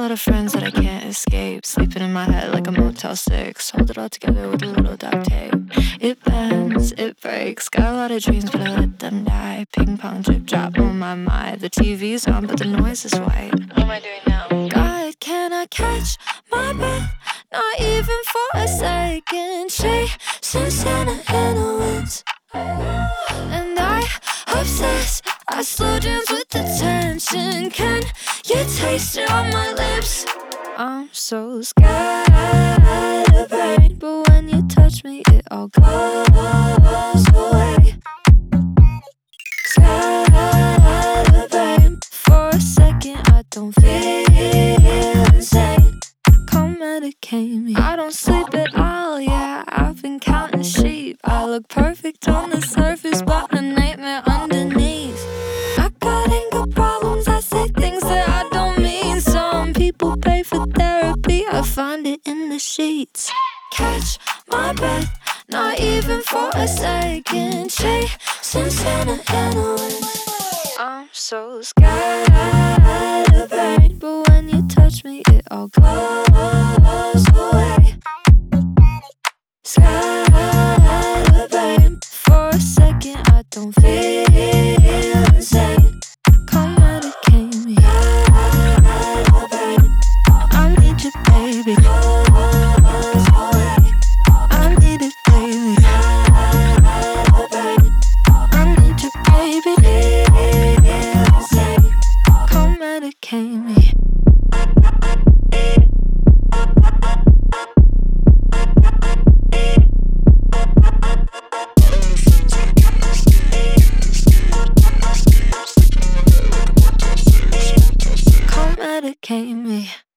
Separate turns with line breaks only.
lot of friends that I can't escape, sleeping in my head like a Motel 6. Hold it all together with a little duct tape. It bends, it breaks. Got a lot of dreams, but I let them die. Ping pong, drip drop on my mind. The TV's on, but the noise is white. What am I doing now? God, can I catch my breath? Not even for a second. Chasing Santa in the winds, and I obsess. I slow dance with the tension. Can you taste it on my lips? I'm so scatterbrained, but when you touch me, it all goes away. Scatterbrained, for a second, I don't feel insane. Come medicate me. I don't sleep at all, yeah, I've been counting sheep. I look perfect on the surface, but a nightmare underneath. I got anger problems, I say things that I don't mean. Some people pay for therapy, I find it in the sheets. Catch my breath, not even for a second. Chasing Santa in the wind. I'm so scatterbrained, but when you touch me, it all goes away. Scatterbrained, for a second, I don't feel insane. Come medicate me. I need you, baby. I need it, baby. I need you, baby. Come medicate me. Come medicate me.